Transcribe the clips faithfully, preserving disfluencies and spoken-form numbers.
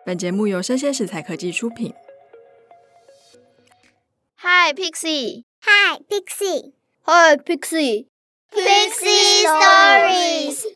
本节目由生鲜食材科技出品。 Hi Pixie Hi Pixie Hi Pixie Pixie Stories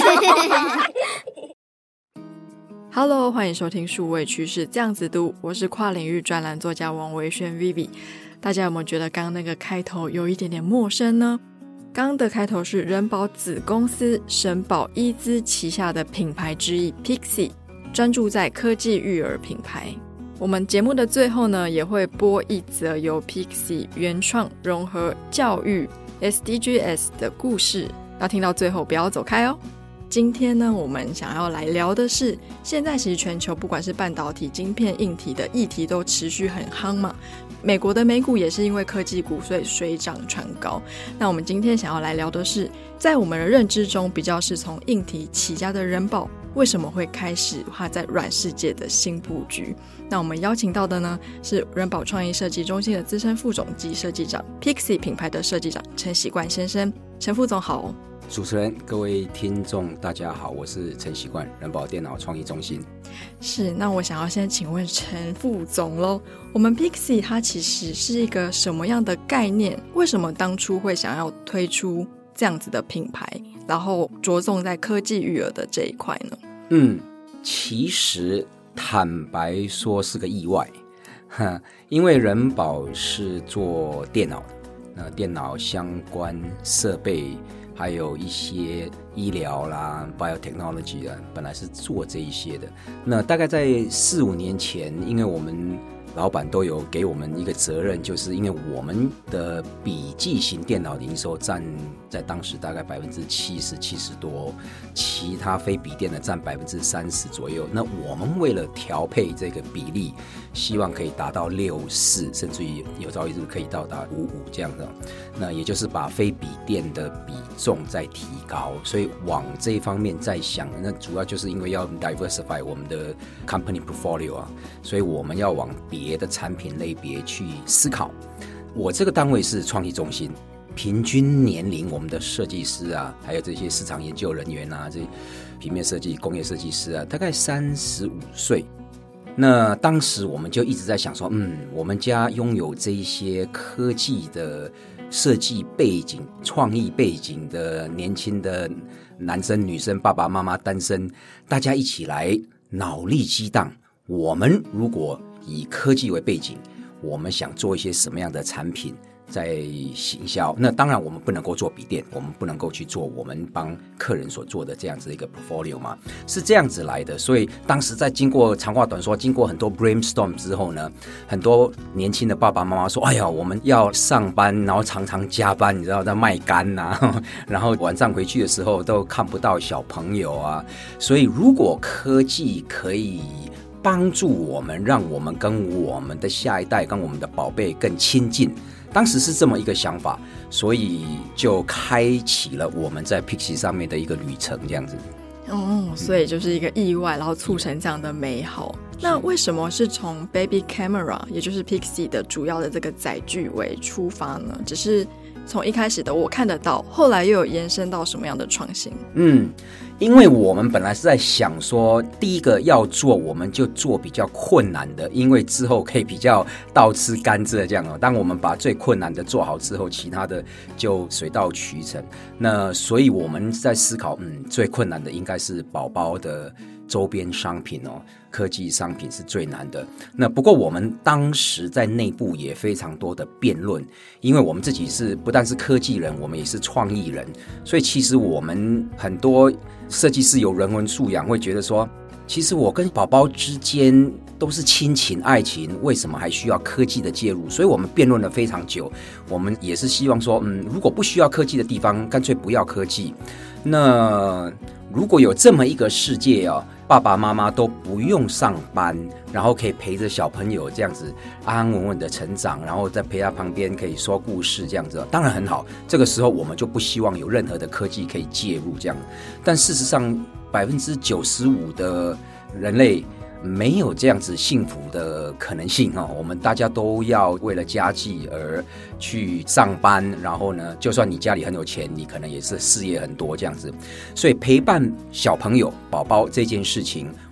Hello， 欢迎收听数位趋势这样子读，我是跨领域专栏作家王维轩 Vivi。 大家有没有觉得刚刚那个开头有一点点陌生呢？刚刚的开头是人保子公司神保医资旗下的品牌之一 Pixie， 专注在科技育儿品牌。我们节目的最后呢，也会播一则由 Pixie 原创融合教育 S D Gs 的故事，要听到最后不要走开哦。今天呢，我们想要来聊的是，现在其实全球不管是半导体、晶片、硬体的议题都持续很夯嘛。美国的美股也是因为科技股所以水涨船高。那我们今天想要来聊的是，在我们的认知中比较是从硬体起家的人保，为什么会开始它在软世界的新布局？那我们邀请到的呢，是人保创意设计中心的资深副总及设计长， Pixie 品牌的设计长陈习惯先生。陈副总好。 主持人，各位听众大家好，我是陈习惯，人保电脑创意中心。 是，那我想要先请问陈副总咯，我们 Pixie 它其实是一个什么样的概念？为什么当初会想要推出这样子的品牌，然后着重在科技育儿的这一块呢？ 嗯，其实坦白说是个意外，因为人保是做电脑的，那电脑相关设备还有一些医疗啦 biotechnology 啦，本来是做这一些的。那大概在四五年前，因为我们老板都有给我们一个责任，就是因为我们的笔记型电脑零售占在当时大概百分之七十七十多，其他非笔电的占百分之三十左右。那我们为了调配这个比例，希望可以达到六四，甚至于有朝一日可以到达五五这样的。那也就是把非笔电的比重再提高，所以往这一方面在想，那主要就是因为要 diversify 我们的 company portfolio 啊，所以我们要往别的产品类别去思考。我这个单位是创意中心，平均年龄我们的设计师啊，还有这些市场研究人员啊，这平面设计、工业设计师啊，大概三十五岁。那当时我们就一直在想说，嗯，我们家拥有这一些科技的设计背景、创意背景的年轻的男生、女生、爸爸妈妈、单身，大家一起来脑力激荡。我们如果以科技为背景，我们想做一些什么样的产品在行销？那当然我们不能够做笔电，我们不能够去做我们帮客人所做的这样子的一个 portfolio 嘛，是这样子来的。所以当时在经过长话短说，经过很多 brainstorm 之后呢，很多年轻的爸爸妈妈说，哎呀，我们要上班，然后常常加班，你知道在卖肝啊，然后晚上回去的时候都看不到小朋友啊。所以如果科技可以帮助我们，让我们跟我们的下一代跟我们的宝贝更亲近，当时是这么一个想法，所以就开启了我们在 Pixie 上面的一个旅程这样子。 哦，所以就是一个意外，然后促成这样的美好。那为什么是从 Baby Camera 也就是 Pixie 的主要的这个载具为出发呢？只是从一开始的我看得到，后来又有延伸到什么样的创新？ 嗯，因为我们本来是在想说，第一个要做我们就做比较困难的，因为之后可以比较倒吃甘蔗这样哦。当我们把最困难的做好之后，其他的就水到渠成。那所以我们在思考，嗯，最困难的应该是宝宝的周边商品哦，科技商品是最难的。那不过我们当时在内部也非常多的辩论，因为我们自己是不但是科技人，我们也是创意人，所以其实我们很多设计师有人文素养，会觉得说，其实我跟宝宝之间都是亲情爱情，为什么还需要科技的介入？所以我们辩论了非常久。我们也是希望说，嗯，如果不需要科技的地方，干脆不要科技。那如果有这么一个世界啊，爸爸妈妈都不用上班，然后可以陪着小朋友这样子安安稳稳的成长，然后在陪他旁边可以说故事这样子，当然很好。这个时候我们就不希望有任何的科技可以介入这样。但事实上百分之九十五的人类没有这样子幸福的可能性哦。我们大家都要为了家计而去上班，然后呢，就算你家里很有钱，你可能也是事业很多这样子。所以陪伴小朋友宝宝这件事情，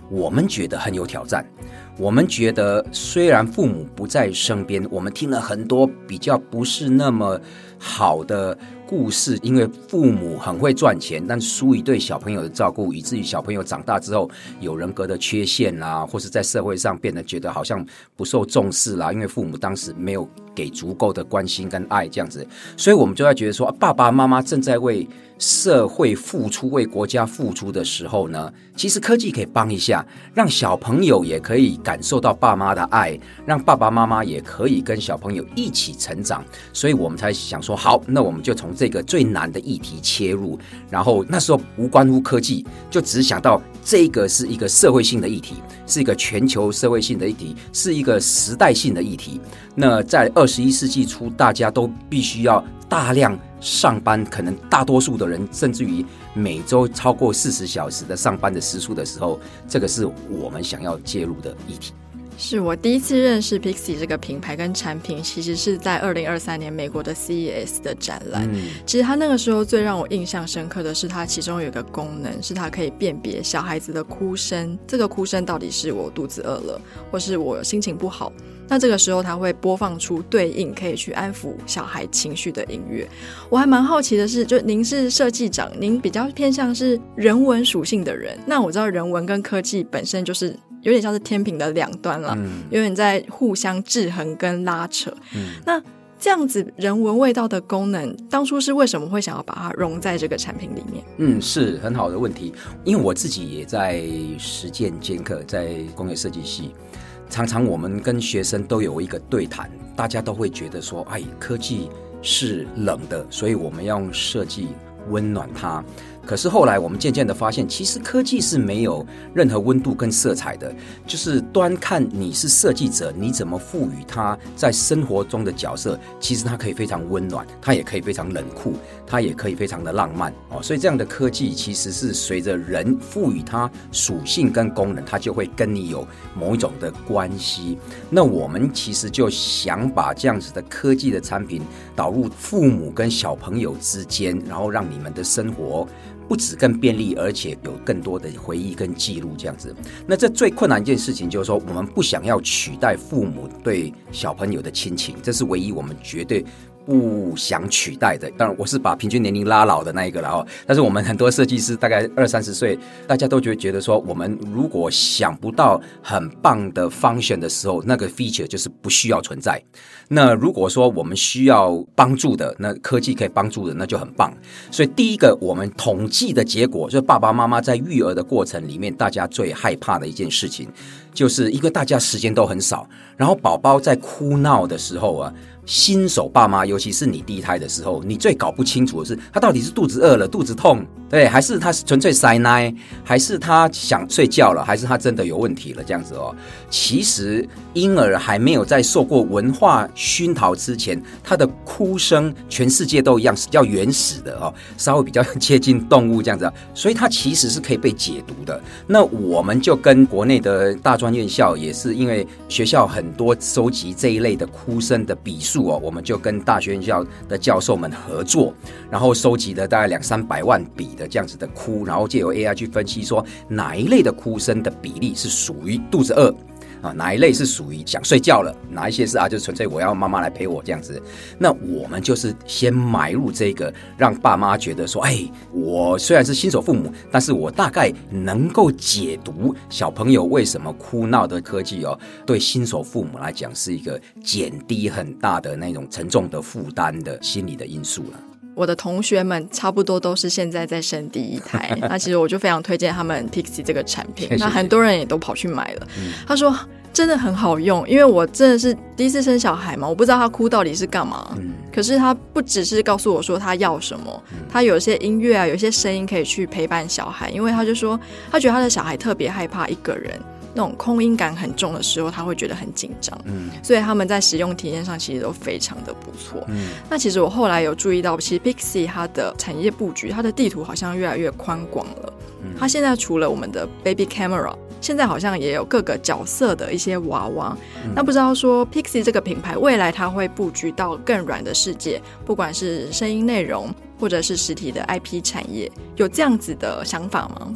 我们觉得很有挑战。我们觉得虽然父母不在身边，我们听了很多比较不是那么好的故事，因为父母很会赚钱，但疏于对小朋友的照顾，以至于小朋友长大之后有人格的缺陷啦，或是在社会上变得觉得好像不受重视啦，因为父母当时没有给足够的关心跟爱这样子。所以我们就在觉得说，爸爸妈妈正在为社会付出，为国家付出的时候呢，其实科技可以帮一下，让小朋友也可以感受到爸妈的爱，让爸爸妈妈也可以跟小朋友一起成长。所以我们才想说，好，那我们就从这个最难的议题切入，然后那时候无关乎科技，就只想到这个是一个社会性的议题，是一个全球社会性的议题，是一个时代性的议题。那在二十一世纪初，大家都必须要大量上班，可能大多数的人甚至于每周超过四十小时的上班的时数的时候，这个是我们想要介入的议题。 是我第一次认识 Pixie 这个品牌跟产品，其实是在二零二三年美国的 C E S 的展览、嗯、其实它那个时候最让我印象深刻的是它其中有一个功能，是它可以辨别小孩子的哭声，这个哭声到底是我肚子饿了或是我心情不好，那这个时候它会播放出对应可以去安抚小孩情绪的音乐。我还蛮好奇的是，就您是设计长，您比较偏向是人文属性的人，那我知道人文跟科技本身就是有点像是天平的两端啦、嗯、有点在互相制衡跟拉扯、嗯、那这样子人文味道的功能，当初是为什么会想要把它融在这个产品里面？ 嗯，是很好的问题，因为我自己也在实践兼课，在工业设计系，常常我们跟学生都有一个对谈，大家都会觉得说，哎，科技是冷的，所以我们要用设计温暖它。可是后来我们渐渐的发现，其实科技是没有任何温度跟色彩的，就是端看你是设计者，你怎么赋予它在生活中的角色，其实它可以非常温暖，它也可以非常冷酷，它也可以非常的浪漫、哦、所以这样的科技其实是随着人赋予它属性跟功能，它就会跟你有某一种的关系。那我们其实就想把这样子的科技的产品导入父母跟小朋友之间，然后让你们的生活不止更便利，而且有更多的回忆跟记录这样子。那这最困难一件事情就是说，我们不想要取代父母对小朋友的亲情，这是唯一我们绝对不想取代的。当然我是把平均年龄拉老的那一个了，但是我们很多设计师大概二三十岁，大家都觉得说，我们如果想不到很棒的 function 的时候，那个 feature 就是不需要存在。那如果说我们需要帮助的，那科技可以帮助的，那就很棒。所以第一个我们统计的结果，就是爸爸妈妈在育儿的过程里面，大家最害怕的一件事情，就是因为大家时间都很少，然后宝宝在哭闹的时候啊，新手爸妈，尤其是你第一胎的时候，你最搞不清楚的是他到底是肚子饿了，肚子痛，对，还是他纯粹塞奶，还是他想睡觉了，还是他真的有问题了这样子哦。其实婴儿还没有在受过文化熏陶之前，他的哭声全世界都一样，是比较原始的哦，稍微比较接近动物这样子，所以它其实是可以被解读的。那我们就跟国内的大专院校，也是因为学校很多收集这一类的哭声的笔数哦，我们就跟大学院校的教授们合作，然后收集了大概两三百万笔的这样子的哭，然后借由 A I 去分析说哪一类的哭声的比例是属于肚子饿啊，哪一类是属于想睡觉了，哪一些是啊，就纯粹我要妈妈来陪我这样子。那我们就是先埋入这个，让爸妈觉得说，哎，我虽然是新手父母，但是我大概能够解读小朋友为什么哭闹的科技哦，对新手父母来讲是一个减低很大的那种沉重的负担的心理的因素了。 我的同学们差不多都是现在在生第一胎那其实我就非常推荐他们 Pixie 这个产品那很多人也都跑去买了、嗯、他说真的很好用，因为我真的是第一次生小孩嘛，我不知道他哭到底是干嘛、嗯、可是他不只是告诉我说他要什么、嗯、他有一些音乐啊，有一些声音可以去陪伴小孩，因为他就说他觉得他的小孩特别害怕一个人，那种空音感很重的时候他会觉得很紧张、嗯、所以他们在使用体验上其实都非常的不错、嗯、那其实我后来有注意到，其实 Pixie 它的产业布局，它的地图好像越来越宽广了、嗯、它现在除了我们的 Baby Camera， 现在好像也有各个角色的一些娃娃、嗯、那不知道说 Pixie 这个品牌未来它会布局到更软的世界，不管是声音内容或者是实体的 I P 产业，有这样子的想法吗？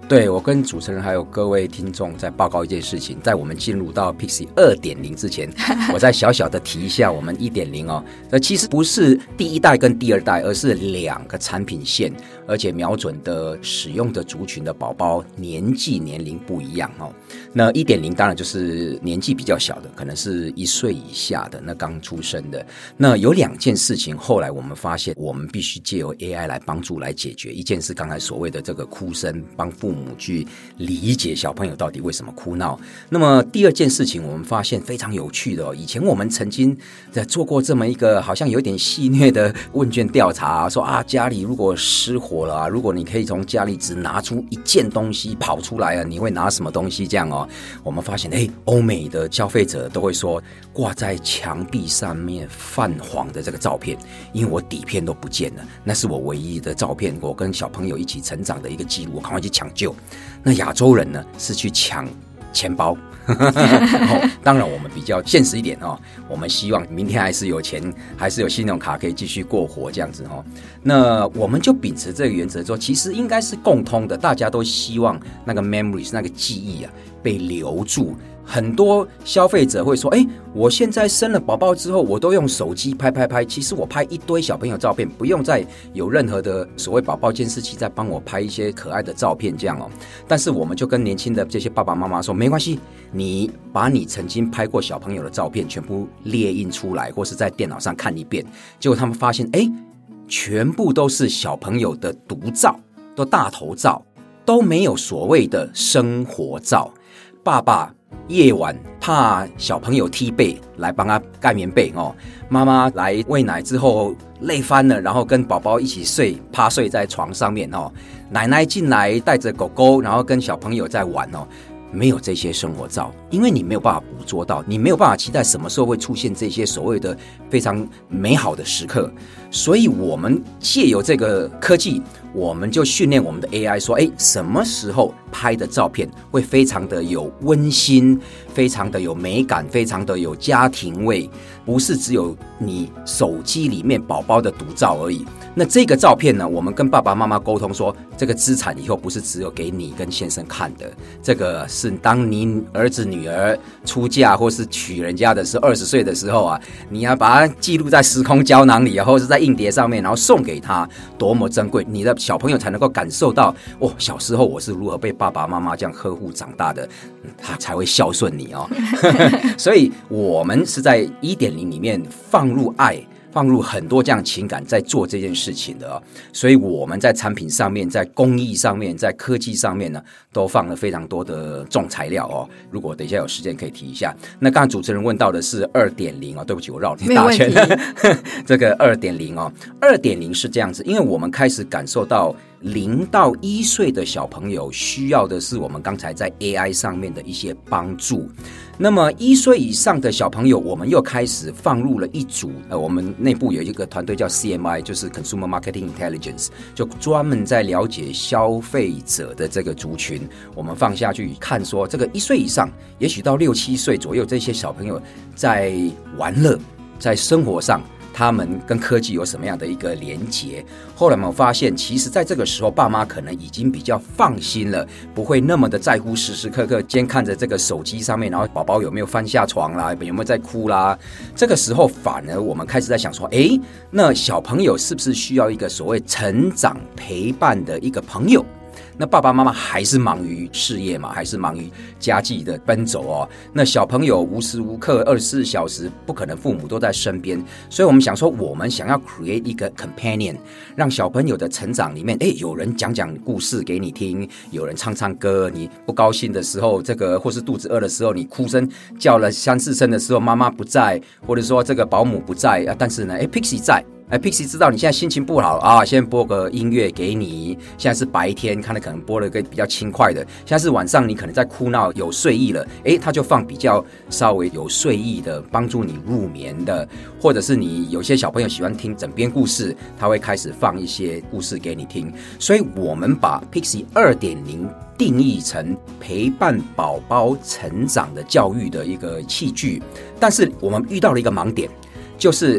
对，我跟主持人还有各位听众在报告一件事情，在我们进入到 Pixie 二点零 之前，我再小小的提一下我们 一点零 哦，那其实不是第一代跟第二代，而是两个产品线，而且瞄准的使用的族群的宝宝年纪年龄不一样哦。那 一点零 当然就是年纪比较小的，可能是一岁以下的，那刚出生的。那有两件事情，后来我们发现我们必须借由 A I 来帮助来解决。一件是刚才所谓的这个哭声，帮父母去理解小朋友到底为什么哭闹。那么第二件事情我们发现非常有趣的哦，以前我们曾经在做过这么一个好像有点戏谑的问卷调查，啊，说啊家里如果失火了，啊，如果你可以从家里只拿出一件东西跑出来啊，你会拿什么东西这样哦。我们发现哎，欧美的消费者都会说挂在墙壁上面泛黄的这个照片，因为我底片都不见了，那是我唯一的照片，我跟小朋友一起成长的一个记录，我赶快去抢救。那亚洲人呢是去抢钱包哦，当然我们比较现实一点哦，我们希望明天还是有钱，还是有信用卡可以继续过活这样子哦。那我们就秉持这个原则说，其实应该是共通的，大家都希望那个 memories 那个记忆啊被留住。很多消费者会说，哎，我现在生了宝宝之后，我都用手机拍拍拍，其实我拍一堆小朋友照片，不用再有任何的所谓宝宝监视器在帮我拍一些可爱的照片这样哦。但是我们就跟年轻的这些爸爸妈妈说，没关系，你把你曾经拍过小朋友的照片全部列印出来，或是在电脑上看一遍，结果他们发现，哎，全部都是小朋友的独照，都大头照，都没有所谓的生活照。爸爸夜晚怕小朋友踢被来帮他盖棉被哦，妈妈来喂奶之后累翻了，然后跟宝宝一起睡，趴睡在床上面哦。奶奶进来带着狗狗，然后跟小朋友在玩哦。没有这些生活照，因为你没有办法捕捉到，你没有办法期待什么时候会出现这些所谓的非常美好的时刻，所以我们借由这个科技，我们就训练我们的 A I 说，哎，什么时候拍的照片会非常的有温馨，非常的有美感，非常的有家庭味，不是只有你手机里面宝宝的独照而已。那这个照片呢，我们跟爸爸妈妈沟通说，这个资产以后不是只有给你跟先生看的，这个是当你儿子女儿出嫁或是娶人家的是二十岁的时候啊，你要把它记录在时空胶囊里，或是在硬碟上面，然后送给他，多么珍贵，你的小朋友才能够感受到哦，小时候我是如何被爸爸妈妈这样呵护长大的，他才会孝顺你哦。所以我们是在 一点零 里面放入爱，放入很多这样情感在做这件事情的哦，所以我们在产品上面，在工艺上面，在科技上面呢，都放了非常多的重材料哦。如果等一下有时间可以提一下。那刚才主持人问到的是 二点零 哦，对不起，我绕了一大圈。这个 二点零 哦 ,二点零 是这样子，因为我们开始感受到零到一岁的小朋友需要的是我们刚才在 A I 上面的一些帮助。那么一岁以上的小朋友，我们又开始放入了一组，呃，我们内部有一个团队叫 C M I， 就是 Consumer Marketing Intelligence， 就专门在了解消费者的这个族群。我们放下去看说，这个一岁以上，也许到六七岁左右，这些小朋友在玩乐，在生活上，他们跟科技有什么样的一个连结。后来我们发现，其实在这个时候爸妈可能已经比较放心了，不会那么的在乎时时刻刻监看着这个手机上面，然后宝宝有没有翻下床啦，有没有在哭啦。这个时候反而我们开始在想说，诶，那小朋友是不是需要一个所谓成长陪伴的一个朋友。那爸爸妈妈还是忙于事业嘛，还是忙于家计的奔走哦。那小朋友无时无刻二十四小时不可能父母都在身边，所以我们想说，我们想要 create 一个 companion， 让小朋友的成长里面，哎，有人讲讲故事给你听，有人唱唱歌，你不高兴的时候，这个或是肚子饿的时候，你哭声叫了三四声的时候，妈妈不在，或者说这个保姆不在，啊、但是呢，哎 ，Pixie 在。哎 ，Pixie 知道你现在心情不好啊，先播个音乐给你。现在是白天，看了可能播了一个比较轻快的。现在是晚上，你可能在哭闹有睡意了，哎，他就放比较稍微有睡意的，帮助你入眠的。或者是你有些小朋友喜欢听枕边故事，他会开始放一些故事给你听。所以我们把 Pixie 二点零 定义成陪伴宝宝成长的教育的一个器具，但是我们遇到了一个盲点，就是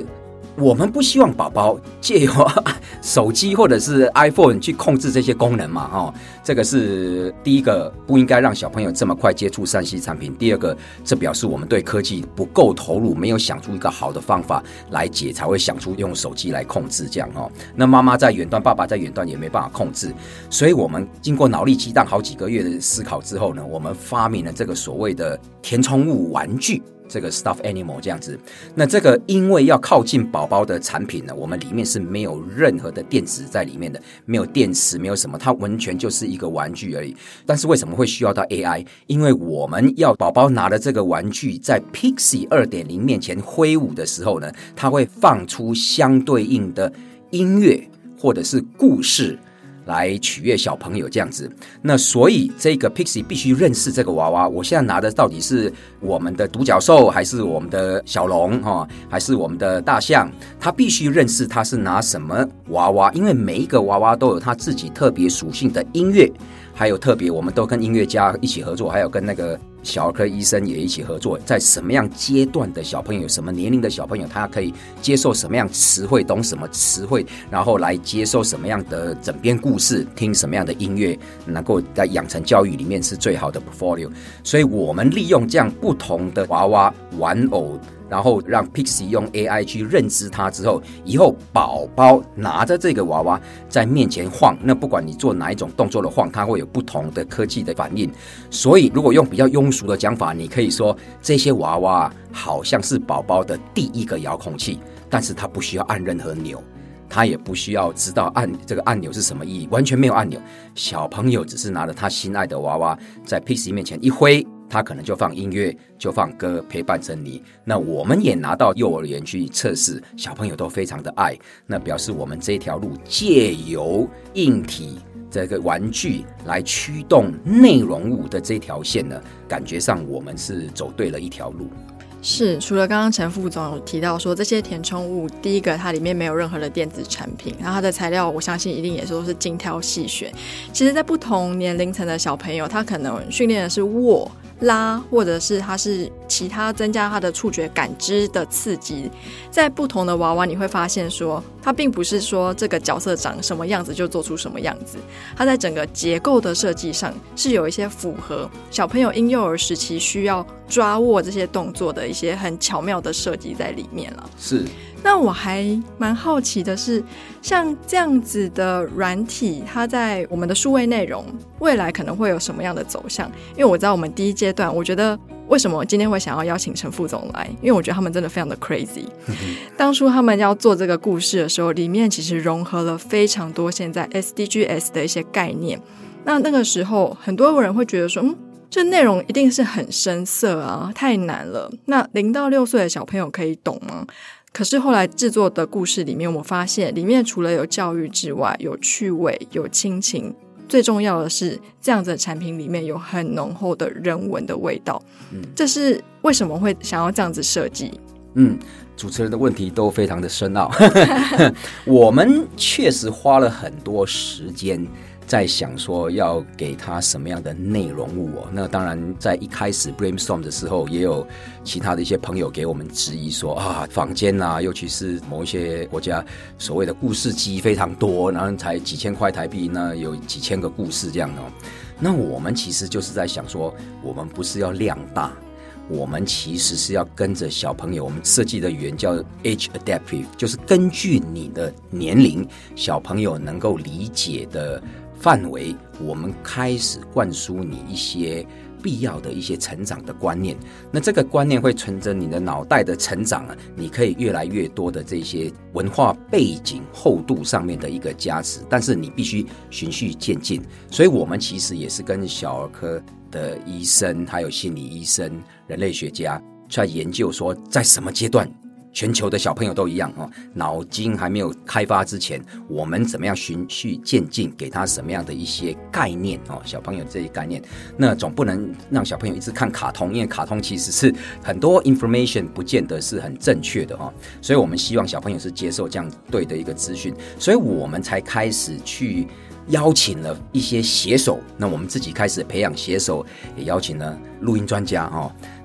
我们不希望宝宝借由手机或者是 iPhone 去控制这些功能嘛，哦，这个是第一个，不应该让小朋友这么快接触三 C 产品。第二个，这表示我们对科技不够投入，没有想出一个好的方法来解，才会想出用手机来控制这样哦。那妈妈在远端，爸爸在远端也没办法控制，所以我们经过脑力激荡好几个月的思考之后呢，我们发明了这个所谓的填充物玩具。这个 stuff animal 这样子，那这个因为要靠近宝宝的产品呢，我们里面是没有任何的电子在里面的，没有电池，没有什么，它完全就是一个玩具而已。但是为什么会需要到 A I？ 因为我们要宝宝拿的这个玩具在 Pixie 二点零 面前挥舞的时候呢，它会放出相对应的音乐或者是故事来取悦小朋友这样子。那所以这个 Pixie 必须认识这个娃娃，我现在拿的到底是我们的独角兽还是我们的小龙、哦、还是我们的大象，他必须认识他是拿什么娃娃，因为每一个娃娃都有他自己特别属性的音乐，还有特别我们都跟音乐家一起合作，还有跟那个小儿科医生也一起合作，在什么样阶段的小朋友，什么年龄的小朋友，他可以接受什么样词汇，懂什么词汇，然后来接受什么样的枕边故事，听什么样的音乐，能够在养成教育里面是最好的 portfolio。 所以我们利用这样不同的娃娃玩偶，然后让 Pixie 用 A I 去认知它之后，以后宝宝拿着这个娃娃在面前晃，那不管你做哪一种动作的晃，它会有不同的科技的反应。所以如果用比较庸俗的讲法，你可以说这些娃娃好像是宝宝的第一个遥控器，但是它不需要按任何钮，他也不需要知道按这个按钮是什么意义，完全没有按钮。小朋友只是拿着他心爱的娃娃在 Pixie 面前一挥，他可能就放音乐，就放歌，陪伴着你。那我们也拿到幼儿园去测试，小朋友都非常的爱，那表示我们这条路借由硬体这个玩具来驱动内容物的这条线呢，感觉上我们是走对了一条路。 是，除了刚刚陈副总有提到说这些填充物，第一个它里面没有任何的电子产品，然后它的材料我相信一定也都是精挑细选。其实在不同年龄层的小朋友，他可能训练的是握拉，或者是它是其他增加他的触觉感知的刺激。在不同的娃娃你会发现说，它并不是说这个角色长什么样子就做出什么样子，它在整个结构的设计上是有一些符合小朋友婴幼儿时期需要抓握这些动作的一些很巧妙的设计在里面了。 是， 那我还蛮好奇的是，像这样子的软体，它在我们的数位内容未来可能会有什么样的走向？因为我知道我们第一阶段，我觉得为什么我今天会想要邀请陈副总来，因为我觉得他们真的非常的 crazy 当初他们要做这个故事的时候，里面其实融合了非常多现在 S D G S 的一些概念。那那个时候很多人会觉得说，嗯，这内容一定是很深色啊，太难了，那零到六岁的小朋友可以懂吗？可是后来制作的故事里面，我发现里面除了有教育之外，有趣味，有亲情，最重要的是这样子的产品里面有很浓厚的人文的味道、嗯、这是为什么会想要这样子设计？ 嗯，主持人的问题都非常的深奥我们确实花了很多时间在想说要给他什么样的内容物哦。那当然在一开始 brainstorm 的时候，也有其他的一些朋友给我们质疑说啊，坊间啊，尤其是某一些国家所谓的故事机非常多，然后才几千块台币，那有几千个故事这样哦。那我们其实就是在想说，我们不是要量大，我们其实是要跟着小朋友，我们设计的语言叫 age adaptive， 就是根据你的年龄，小朋友能够理解的范围，我们开始灌输你一些必要的一些成长的观念。那这个观念会存着你的脑袋的成长啊，你可以越来越多的这些文化背景厚度上面的一个加持，但是你必须循序渐进。所以我们其实也是跟小儿科的医生，还有心理医生、人类学家在研究说，在什么阶段全球的小朋友都一样哦，脑筋还没有开发之前，我们怎么样循序渐进，给他什么样的一些概念哦？小朋友这些概念，那总不能让小朋友一直看卡通，因为卡通其实是很多 information 不见得是很正确的哦。所以我们希望小朋友是接受这样对的一个资讯，所以我们才开始去邀请了一些写手。那我们自己开始培养写手，也邀请了录音专家哦。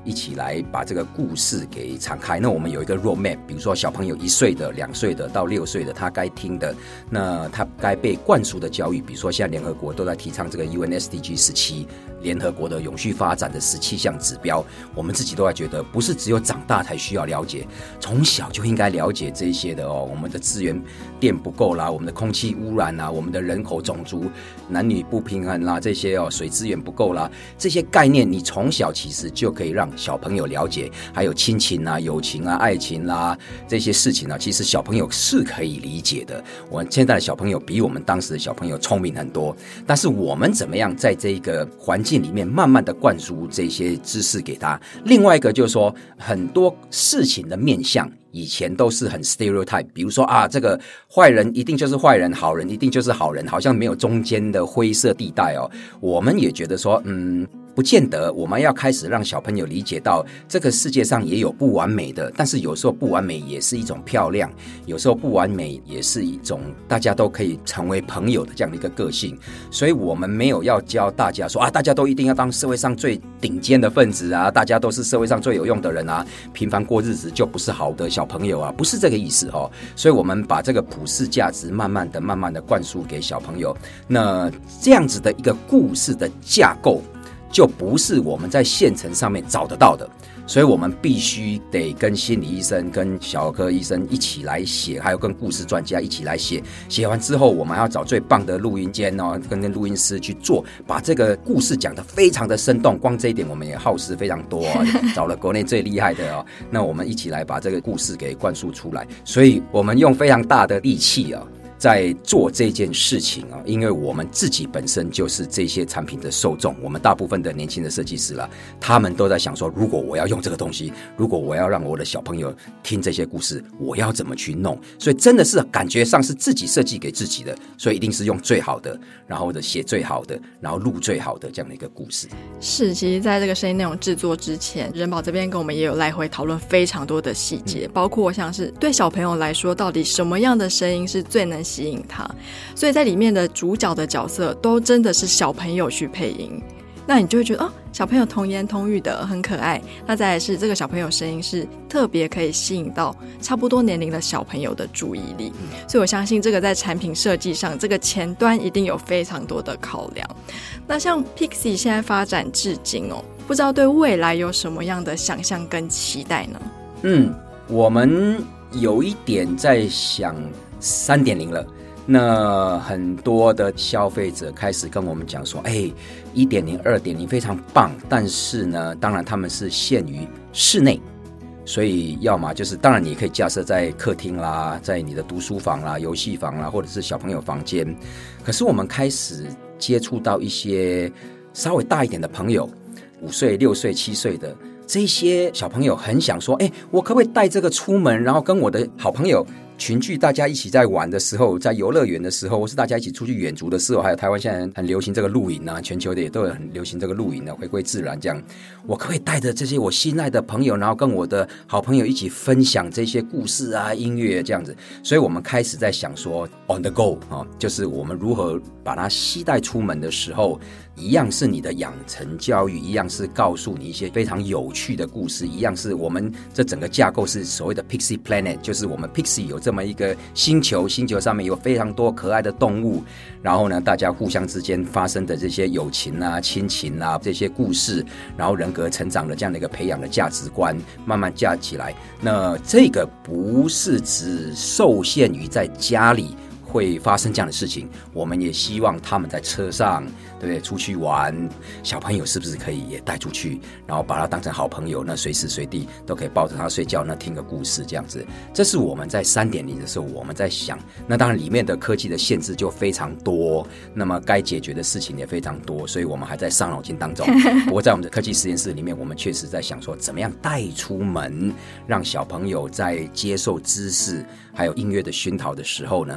一起来把这个故事给敞开。那我们有一个 roadmap， 比如说小朋友一岁的、两岁的到六岁的，他该听的，那他该被灌输的教育，比如说现在联合国都在提倡这个 U N S D G 十七，联合国的永续发展的十七项指标，我们自己都在觉得不是只有长大才需要了解，从小就应该了解这些的哦。我们的资源电不够啦，我们的空气污染啦，我们的人口种族男女不平衡啦，这些哦水资源不够啦，这些概念你从小其实就可以让小朋友了解，还有亲情啊、友情啊、爱情啦这些事情啊，其实小朋友是可以理解的。我们现在的小朋友比我们当时的小朋友聪明很多，但是我们怎么样在这个环境里面慢慢的灌输这些知识给他。另外一个就是说，很多事情的面向以前都是很 stereotype， 比如说啊，这个坏人一定就是坏人，好人一定就是好人，好像没有中间的灰色地带哦。我们也觉得说，嗯，不见得，我们要开始让小朋友理解到，这个世界上也有不完美的，但是有时候不完美也是一种漂亮，有时候不完美也是一种大家都可以成为朋友的这样的一个个性。所以我们没有要教大家说啊，大家都一定要当社会上最顶尖的分子啊，大家都是社会上最有用的人啊，平凡过日子就不是好的小朋友啊，不是这个意思哦。所以我们把这个普世价值慢慢的、慢慢的灌输给小朋友。那这样子的一个故事的架构，就不是我们在现成上面找得到的，所以我们必须得跟心理医生、跟小儿科医生一起来写，还有跟故事专家一起来写。写完之后，我们还要找最棒的录音间哦，跟跟录音师去做，把这个故事讲得非常的生动。光这一点我们也耗时非常多哦，找了国内最厉害的哦。那我们一起来把这个故事给灌输出来，所以我们用非常大的力气啊。在做这件事情啊，因为我们自己本身就是这些产品的受众，我们大部分的年轻的设计师啦，他们都在想说，如果我要用这个东西，如果我要让我的小朋友听这些故事，我要怎么去弄？所以真的是感觉上是自己设计给自己的，所以一定是用最好的，然后写最好的，然后录最好的这样的一个故事。 是，其实在这个声音内容制作之前，人保这边跟我们也有来回讨论非常多的细节、嗯、包括像是对小朋友来说到底什么样的声音是最能吸引他，所以在里面的主角的角色都真的是小朋友去配音，那你就会觉得哦，小朋友童言童语的很可爱。那再来是这个小朋友声音是特别可以吸引到差不多年龄的小朋友的注意力、嗯、所以我相信这个在产品设计上，这个前端一定有非常多的考量。那像 Pixie 现在发展至今哦，不知道对未来有什么样的想象跟期待呢？ 嗯，我们有一点在想 三点零 了，那很多的消费者开始跟我们讲说，哎 一点零 二点零 非常棒，但是呢当然他们是限于室内，所以要么就是当然你可以架设在客厅啦，在你的读书房啦、游戏房啦，或者是小朋友房间。可是我们开始接触到一些稍微大一点的朋友，五岁、六岁、七岁的这些小朋友很想说，哎，我可不可以带这个出门，然后跟我的好朋友群聚，大家一起在玩的时候，在游乐园的时候，或是大家一起出去远足的时候，还有台湾现在很流行这个露营啊，全球的也都有很流行这个露营啊，回归自然这样。我可不可以带着这些我心爱的朋友，然后跟我的好朋友一起分享这些故事啊、音乐这样子？所以我们开始在想说 on the go 啊，就是我们如何把它携带出门的时候，一样是你的养成教育，一样是告诉你一些非常有趣的故事，一样是我们这整个架构是所谓的 Pixie Planet， 就是我们 Pixie 有这么一个星球，星球上面有非常多可爱的动物，然后呢大家互相之间发生的这些友情啊、亲情啊这些故事，然后人格成长的这样的一个培养的价值观慢慢架起来。那这个不是只受限于在家里会发生这样的事情，我们也希望他们在车上，对不对？出去玩，小朋友是不是可以也带出去，然后把他当成好朋友，那随时随地都可以抱着他睡觉，那听个故事这样子。这是我们在 三点零 的时候我们在想，那当然里面的科技的限制就非常多，那么该解决的事情也非常多，所以我们还在伤脑筋当中。不过在我们的科技实验室里面，我们确实在想说怎么样带出门，让小朋友在接受知识还有音乐的熏陶的时候呢，这个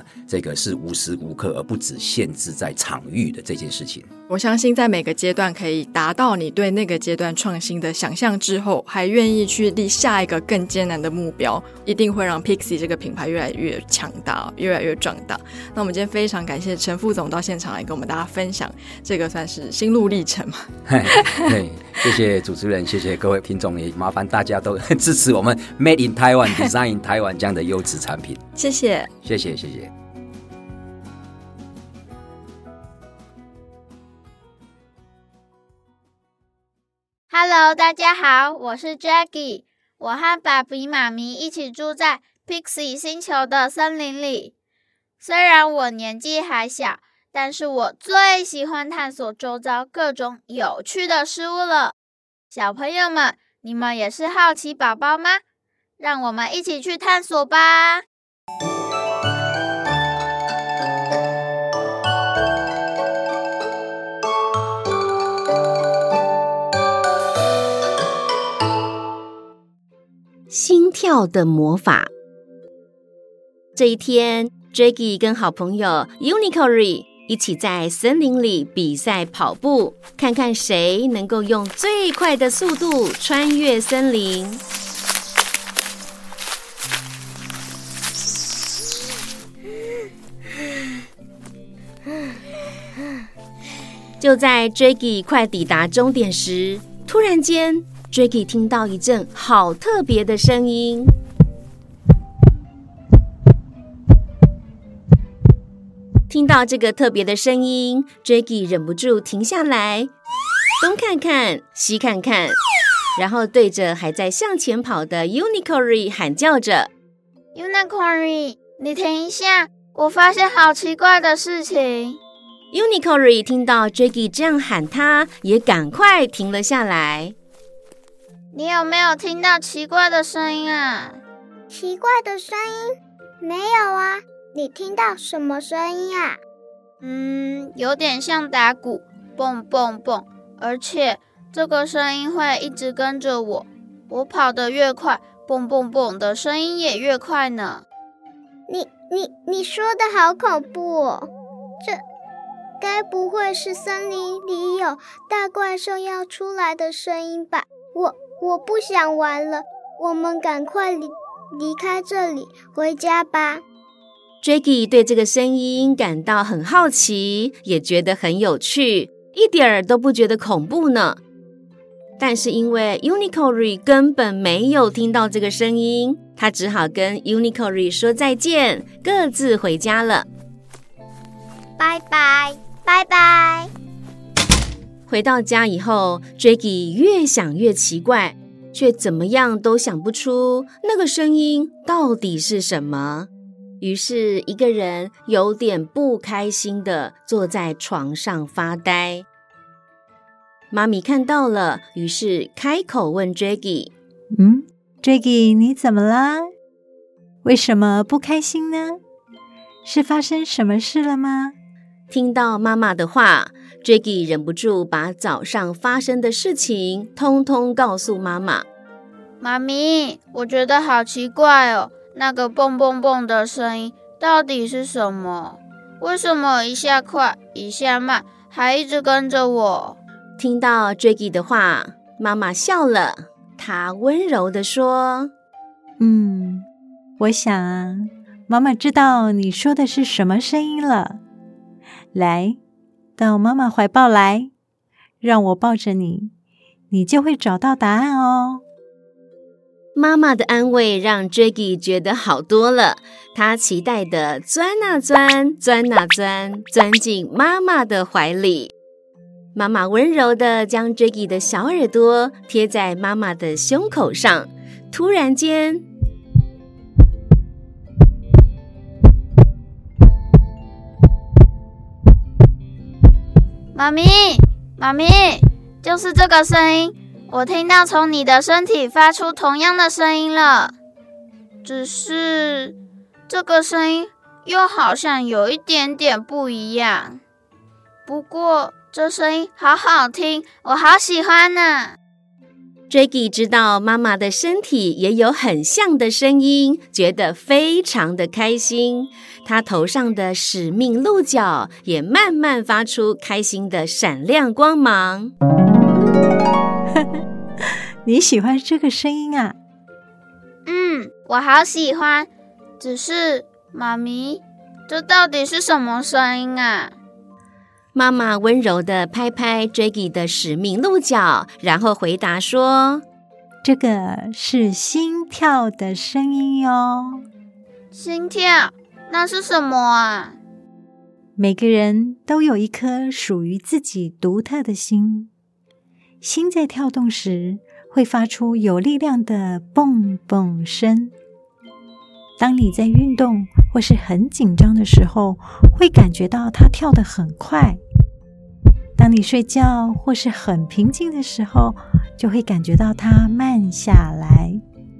个是无时无刻，而不只限制在场域的这件事情。 我相信在每个阶段可以达到你对那个阶段创新的想象之后，还愿意去立下一个更艰难的目标，一定会让 Pixie 这个品牌越来越强大，越来越壮大。那我们今天非常感谢陈副总到现场来跟我们大家分享这个算是心路历程嘛。 对，谢谢主持人，谢谢各位听众，也麻烦大家都支持我们 Made in Taiwan Design in Taiwan 这样的优质产品。 谢谢， 谢谢，谢谢。 Hello， 大家好，我是 Jackie。我和爸比妈咪一起住在 Pixie 星球的森林里。虽然我年纪还小，但是我最喜欢探索周遭各种有趣的事物了。小朋友们，你们也是好奇宝宝吗？让我们一起去探索吧。 心跳的魔法。这一天 Jackie 跟好朋友 Unicorn 一起在森林里比赛跑步，看看谁能够用最快的速度穿越森林。就在 Jackie 快抵达终点时，突然间Jackie 听到一阵好特别的声音。听到这个特别的声音 ，Jackie 忍不住停下来，东看看，西看看，然后对着还在向前跑的 Unicorn 喊叫着 ：“Unicorn， 你停一下，我发现好奇怪的事情。” Unicorn 听到 Jackie 这样喊他，也赶快停了下来。 你有没有听到奇怪的声音啊？ 奇怪的声音？没有啊，你听到什么声音啊？ 嗯，有点像打鼓，蹦蹦蹦，而且这个声音会一直跟着我，我跑得越快，蹦蹦蹦的声音也越快呢。 你你你说的好恐怖哦，这该不会是森林里有大怪兽要出来的声音吧？我我不想玩了，我们赶快离离开这里，回家吧。 Jackie 对这个声音感到很好奇，也觉得很有趣，一点儿都不觉得恐怖呢。但是因为 Unicorn 根本没有听到这个声音，他只好跟 Unicorn 说再见，各自回家了。 拜拜，拜拜。 回到家以后 Jackie 越想越奇怪，却怎么样都想不出那个声音到底是什么。于是一个人有点不开心地坐在床上发呆。妈咪看到了，于是开口问 Jackie： 嗯 Jackie 你怎么啦？为什么不开心呢？是发生什么事了吗？ 听到妈妈的话， Jackie 忍不住把早上发生的事情通通告诉妈妈。 妈咪，我觉得好奇怪哦，那个蹦蹦蹦的声音到底是什么？为什么一下快一下慢，还一直跟着我？ 听到 Jackie 的话，妈妈笑了，她温柔地说： 嗯，我想啊，妈妈知道你说的是什么声音了。来，到妈妈怀抱来，让我抱着你，你就会找到答案哦。 妈妈的安慰让 Jackie 觉得好多了，她期待地钻啊钻，钻啊钻，钻进妈妈的怀里。妈妈温柔地将 Jackie 的小耳朵贴在妈妈的胸口上，突然间， 妈咪，妈咪，就是这个声音，我听到从你的身体发出同样的声音了，只是这个声音又好像有一点点不一样。不过这声音好好听，我好喜欢呢。 Jackie 知道妈妈的身体也有很像的声音，觉得非常的开心。他头上的使命鹿角也慢慢发出开心的闪亮光芒。 你喜欢这个声音啊？ 嗯，我好喜欢。只是，妈咪，这到底是什么声音啊？ 妈妈温柔地拍拍 Jackie 的使命鹿角，然后回答说： 这个是心跳的声音哟。 心跳？那是什么啊？ 每个人都有一颗属于自己独特的心，心在跳动时会发出有力量的蹦蹦声。当你在运动或是很紧张的时候，会感觉到它跳得很快。当你睡觉或是很平静的时候，就会感觉到它慢下来。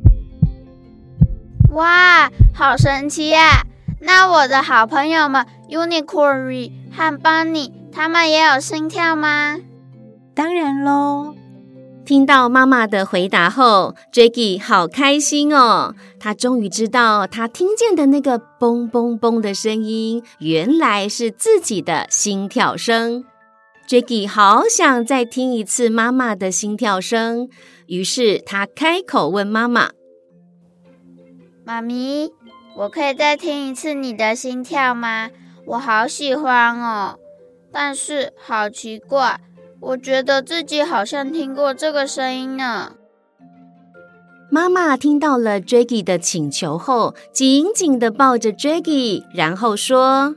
哇，好神奇啊！那我的好朋友们 Unicorn 和 Bunny 他们也有心跳吗？ 当然咯。 听到妈妈的回答后 Jackie 好开心哦，他终于知道他听见的那个嘣嘣嘣的声音原来是自己的心跳声。 Jackie 好想再听一次妈妈的心跳声，于是他开口问妈妈： 妈咪，我可以再听一次你的心跳吗？我好喜欢哦，但是好奇怪，我觉得自己好像听过这个声音呢。 妈妈听到了 Jackie 的请求后，紧紧地抱着 Jackie， 然后说：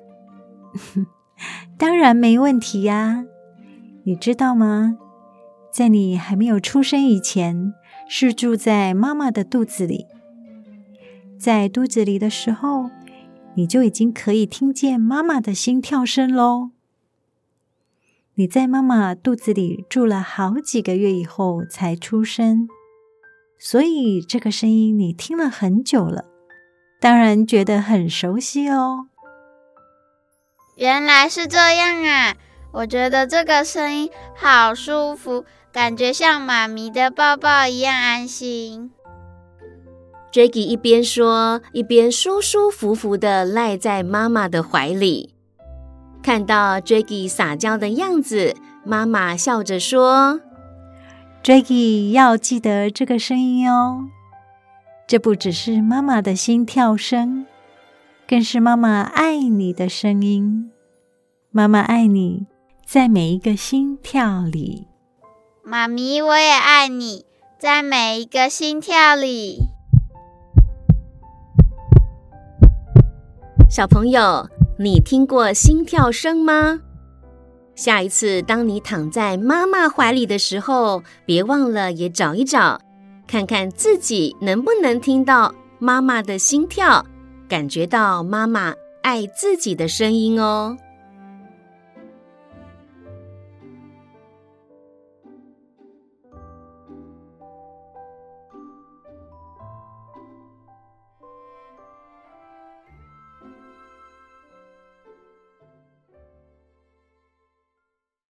当然没问题呀。你知道吗？在你还没有出生以前，是住在妈妈的肚子里。在肚子里的时候，你就已经可以听见妈妈的心跳声咯。你在妈妈肚子里住了好几个月以后才出生，所以这个声音你听了很久了，当然觉得很熟悉哦。 原来是这样啊，我觉得这个声音好舒服，感觉像妈咪的抱抱一样安心。 Jackie 一边说，一边舒舒服服地赖在妈妈的怀里。看到 Jackie 撒娇的样子，妈妈笑着说： Jackie 要记得这个声音哦，这不只是妈妈的心跳声，更是妈妈爱你的声音。妈妈爱你，在每一个心跳里。 妈咪，我也爱你，在每一个心跳里。 小朋友，你听过心跳声吗？下一次当你躺在妈妈怀里的时候，别忘了也找一找，看看自己能不能听到妈妈的心跳，感觉到妈妈爱自己的声音哦。